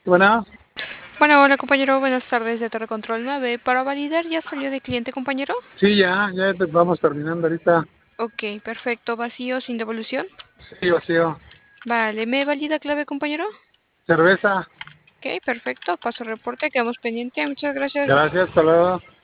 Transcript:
Bueno, Bueno, hola compañero, buenas tardes de Torre Control 9. Para validar, ¿ya salió de cliente, compañero? sí, vamos terminando ahorita. Ok, perfecto. ¿Vacío sin devolución? Sí, vacío. Vale, ¿me valida clave, compañero? Cerveza. Ok, perfecto. Paso reporte, quedamos pendiente. Muchas gracias. Gracias, hasta luego.